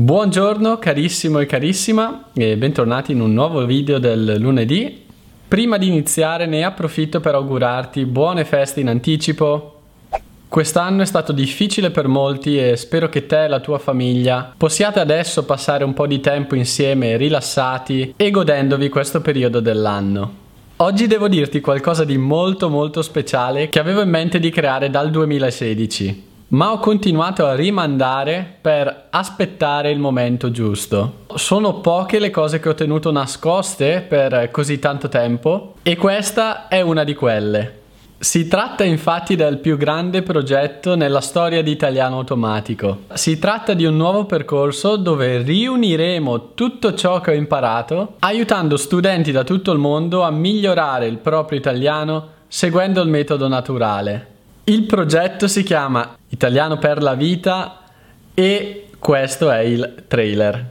Buongiorno carissimo e carissima e bentornati in un nuovo video del lunedì. Prima di iniziare ne approfitto per augurarti buone feste in anticipo. Quest'anno è stato difficile per molti e spero che te e la tua famiglia possiate adesso passare un po' di tempo insieme rilassati e godendovi questo periodo dell'anno. Oggi devo dirti qualcosa di molto speciale che avevo in mente di creare dal 2016. Ma ho continuato a rimandare per aspettare il momento giusto. Sono poche le cose che ho tenuto nascoste per così tanto tempo e questa è una di quelle. Si tratta infatti del più grande progetto nella storia di Italiano Automatico. Si tratta di un nuovo percorso dove riuniremo tutto ciò che ho imparato, aiutando studenti da tutto il mondo a migliorare il proprio italiano seguendo il metodo naturale. Il progetto si chiama Italiano per la vita e questo è il trailer.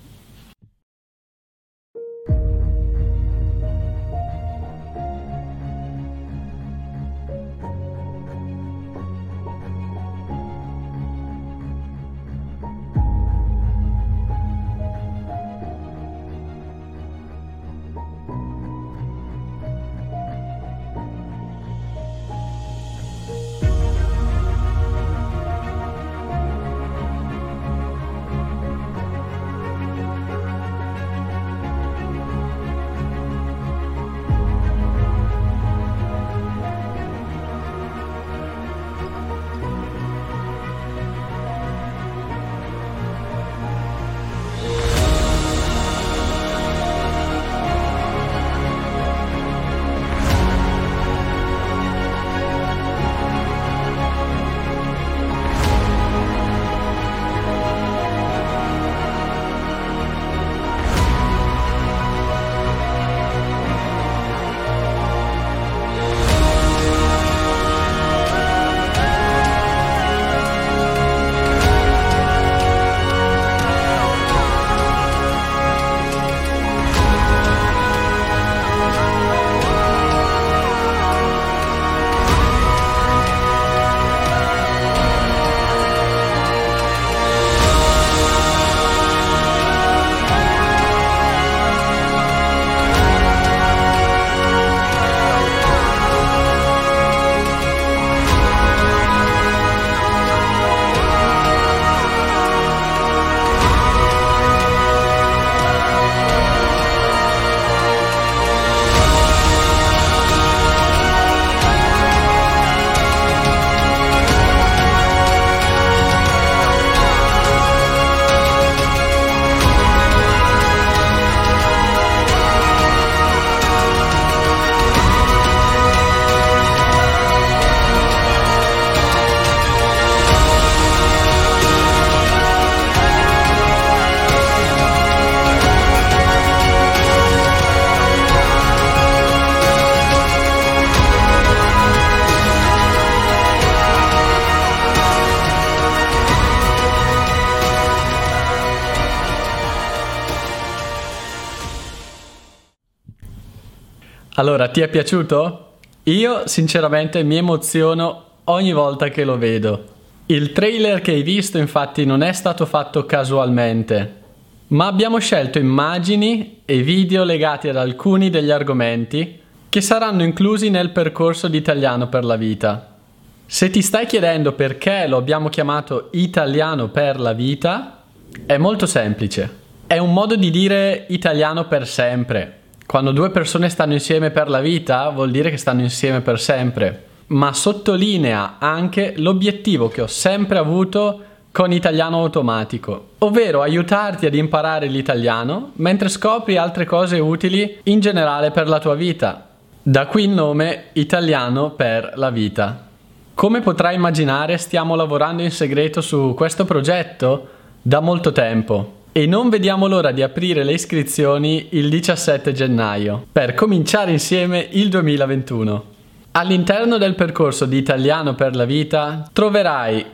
Allora, ti è piaciuto? Io sinceramente mi emoziono ogni volta che lo vedo. Il trailer che hai visto infatti non è stato fatto casualmente, ma abbiamo scelto immagini e video legati ad alcuni degli argomenti che saranno inclusi nel percorso di Italiano per la vita. Se ti stai chiedendo perché lo abbiamo chiamato Italiano per la vita, è molto semplice. È un modo di dire italiano per sempre. Quando due persone stanno insieme per la vita, vuol dire che stanno insieme per sempre. Ma sottolinea anche l'obiettivo che ho sempre avuto con Italiano Automatico, ovvero aiutarti ad imparare l'italiano mentre scopri altre cose utili in generale per la tua vita. Da qui il nome Italiano per la vita. Come potrai immaginare, stiamo lavorando in segreto su questo progetto da molto tempo. E non vediamo l'ora di aprire le iscrizioni il 17 gennaio per cominciare insieme il 2021. All'interno del percorso di Italiano per la vita troverai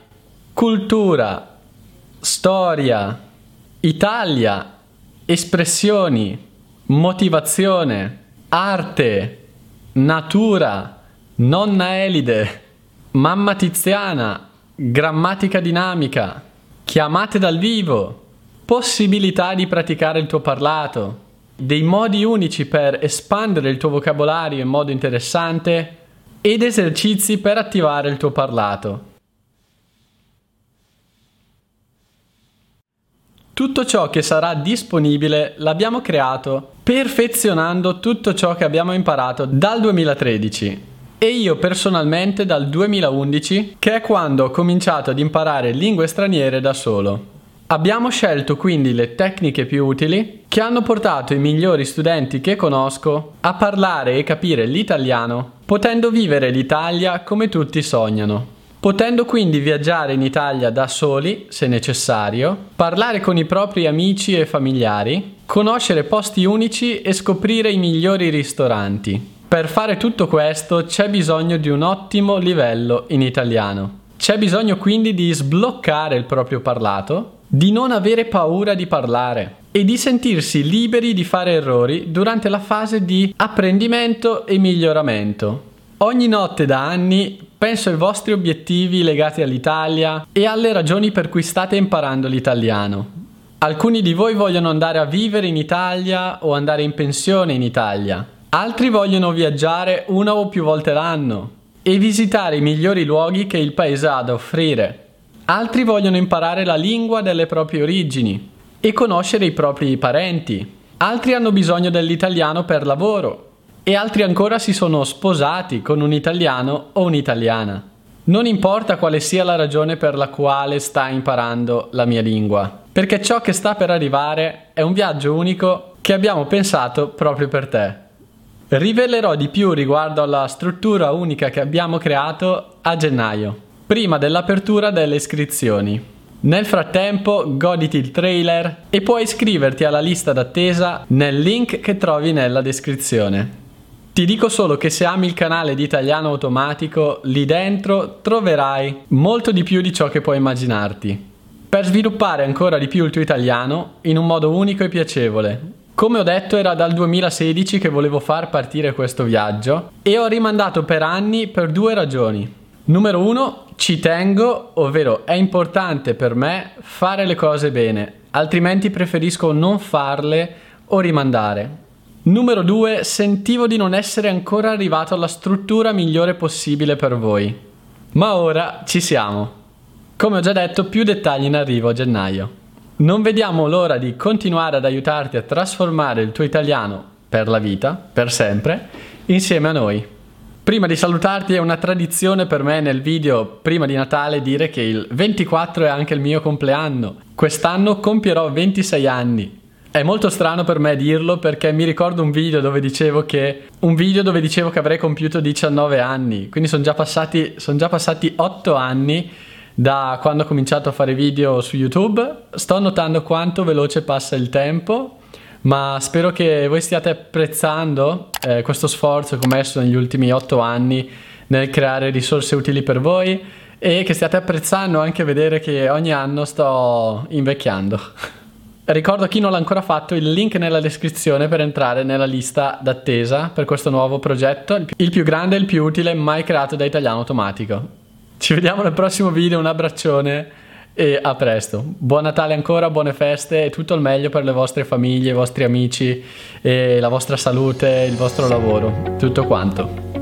cultura, storia, Italia, espressioni, motivazione, arte, natura, nonna Elide, mamma Tiziana, grammatica dinamica, chiamate dal vivo, possibilità di praticare il tuo parlato, dei modi unici per espandere il tuo vocabolario in modo interessante ed esercizi per attivare il tuo parlato. Tutto ciò che sarà disponibile l'abbiamo creato perfezionando tutto ciò che abbiamo imparato dal 2013 e io personalmente dal 2011, che è quando ho cominciato ad imparare lingue straniere da solo. Abbiamo scelto quindi le tecniche più utili che hanno portato i migliori studenti che conosco a parlare e capire l'italiano, potendo vivere l'Italia come tutti sognano. Potendo quindi viaggiare in Italia da soli, se necessario, parlare con i propri amici e familiari, conoscere posti unici e scoprire i migliori ristoranti. Per fare tutto questo c'è bisogno di un ottimo livello in italiano. C'è bisogno quindi di sbloccare il proprio parlato, di non avere paura di parlare e di sentirsi liberi di fare errori durante la fase di apprendimento e miglioramento. Ogni notte da anni penso ai vostri obiettivi legati all'Italia e alle ragioni per cui state imparando l'italiano. Alcuni di voi vogliono andare a vivere in Italia o andare in pensione in Italia. Altri vogliono viaggiare una o più volte l'anno e visitare i migliori luoghi che il paese ha da offrire. Altri vogliono imparare la lingua delle proprie origini e conoscere i propri parenti. Altri hanno bisogno dell'italiano per lavoro. E altri ancora si sono sposati con un italiano o un'italiana. Non importa quale sia la ragione per la quale stai imparando la mia lingua, perché ciò che sta per arrivare è un viaggio unico che abbiamo pensato proprio per te. Rivelerò di più riguardo alla struttura unica che abbiamo creato a gennaio, prima dell'apertura delle iscrizioni. Nel frattempo goditi il trailer e puoi iscriverti alla lista d'attesa nel link che trovi nella descrizione. Ti dico solo che se ami il canale di Italiano Automatico, lì dentro troverai molto di più di ciò che puoi immaginarti, per sviluppare ancora di più il tuo italiano in un modo unico e piacevole. Come ho detto, era dal 2016 che volevo far partire questo viaggio e ho rimandato per anni per due ragioni. Numero 1, ci tengo, ovvero è importante per me fare le cose bene, altrimenti preferisco non farle o rimandare. Numero 2, sentivo di non essere ancora arrivato alla struttura migliore possibile per voi. Ma ora ci siamo. Come ho già detto, più dettagli in arrivo a gennaio. Non vediamo l'ora di continuare ad aiutarti a trasformare il tuo italiano per la vita, per sempre, insieme a noi. Prima di salutarti, è una tradizione per me nel video prima di Natale dire che il 24 è anche il mio compleanno. Quest'anno compierò 26 anni. È molto strano per me dirlo perché mi ricordo un video dove dicevo che avrei compiuto 19 anni, quindi sono già passati 8 anni da quando ho cominciato a fare video su YouTube. Sto notando quanto veloce passa il tempo, ma spero che voi stiate apprezzando questo sforzo che ho messo negli ultimi 8 anni nel creare risorse utili per voi e che stiate apprezzando anche vedere che ogni anno sto invecchiando. Ricordo a chi non l'ha ancora fatto il link nella descrizione per entrare nella lista d'attesa per questo nuovo progetto, il più grande e il più utile mai creato da Italiano Automatico. Ci vediamo nel prossimo video, un abbraccione e a presto. Buon Natale ancora, buone feste e tutto il meglio per le vostre famiglie, i vostri amici, e la vostra salute, il vostro lavoro, tutto quanto.